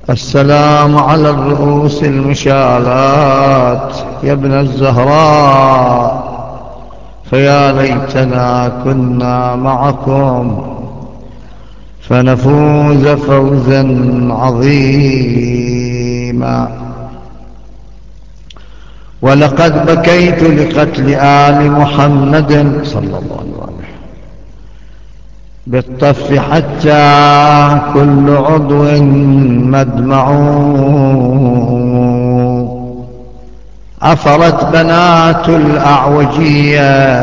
السلام على الرؤوس المشالات يا ابن الزهراء، فيا ليتنا كنا معكم فنفوز فوزا عظيما. ولقد بكيت لقتل آل محمد صلى الله عليه وسلم بالطف حتى كل عضو مدمع. عفرت بنات الأعوجية،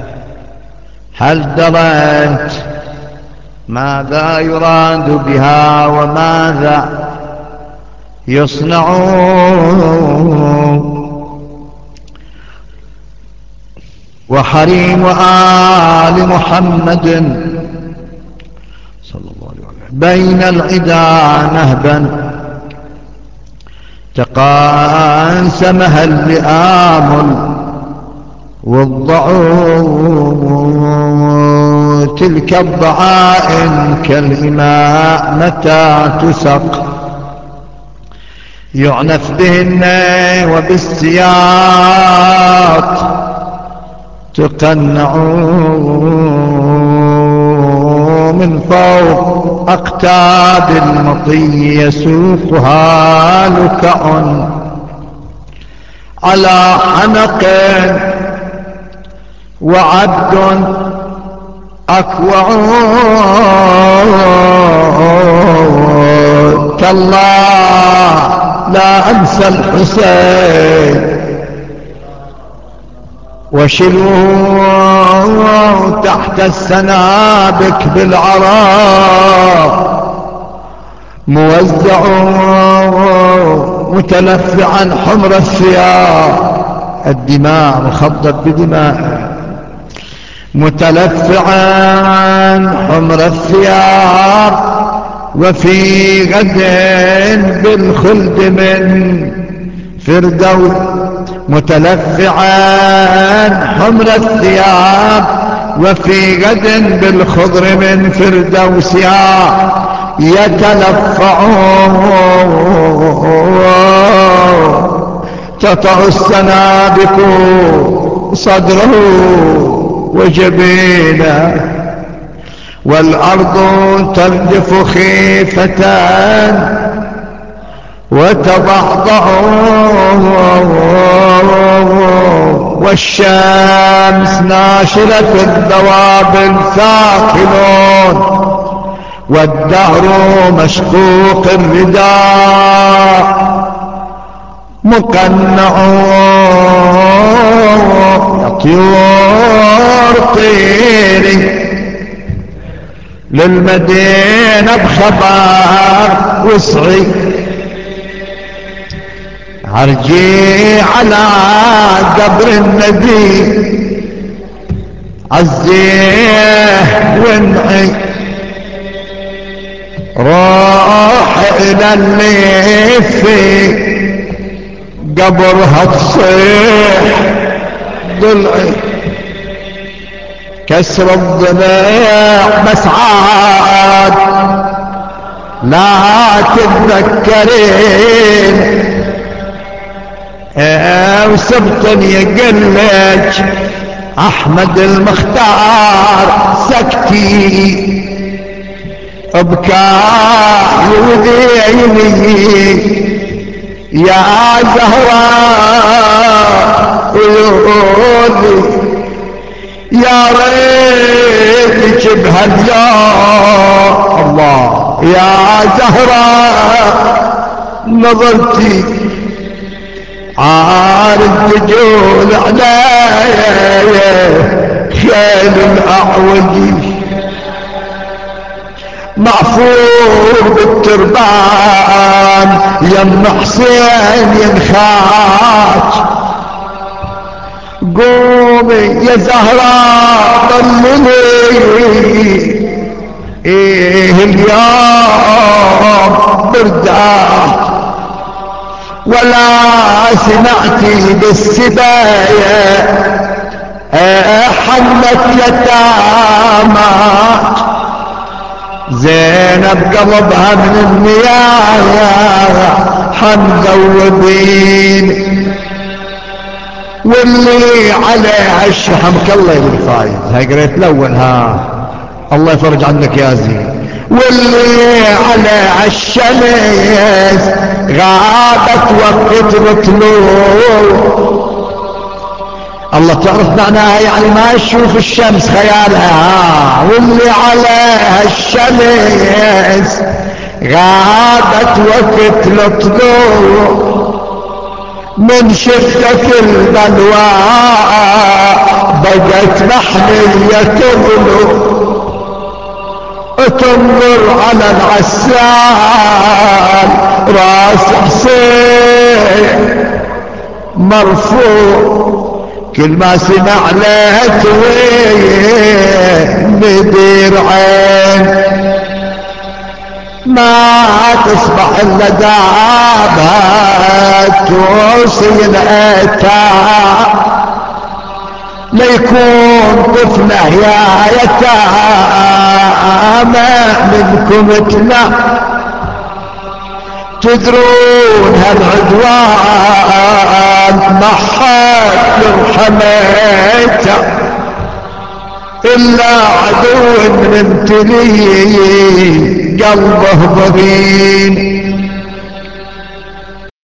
هل درت ماذا يراد بها وماذا يصنعون؟ وحريم آل محمد صلى الله عليه وسلم بين العدا نهبا تقاسمها اللئام والضعون. تلك الضعائن كالإماء متى تسق يعنف بهن وبالسياط تقنعون. من فوق أقتاب المطي يسوقها لكع على حنق وعبد أكوع. تالله لا أنسى الحسين وشلوه تحت السنابك بالعراء موزع متلفعا حمر الثياب، الدماء مخضب بدماء، متلفعا حمر الثياب وفي غد بالخلد من فردوس. متلفعا حمر الثياب وفي غد بالخضر من فردوسها يتلفعون. تطع السنابك صدره وجبينه والأرض ترجف خيفة وتضعضع والشمس ناشرة الذواب الثاقلون والدهر مشقوق الرداء مقنع. يا طيور طيري للمدينة بخبر وسعي عرجي على قبر النبي عزيه وانعي روح الى اللي في قبرها تصيح ضلعي كسر الضلع بس عاد لا تتذكرين وسبط يقلج احمد المختار سكتي ابكاء يوديني يا زهراء ويقولي يا ريت شبه اليوم الله يا زهراء نظرتي عارض دجول عليا خيل الأعوجي معفور بالتربان يم حسين ينخاج. قومي يا زهراء ضللي اليوم برداح ولا سمعتي بالسبايا حمت يتامى زينب قلبها من النيايا حنذوبين، واللي عليه الشحمك الله يقول فايز. هاي قريت الاول. الله يفرج عنك يا زين. واللي على الشمس غابت وقت الطلوع. الله تعرف معناها يعني ما يشوف الشمس خيالها. واللي على الشمس غابت وقت الطلوع من شدة البلوى بقت محنية تغلو. تنظر على العسال راس حسين مرفوع، كل ما سمع له توين مدير عين. ما تصبح الا دابت توصي الاتى ليكون طفله يا يتامى منكم اتنا. تدرون هالعدوان ما حد يرحمته الا عدو من امتلي قلبه ضبين.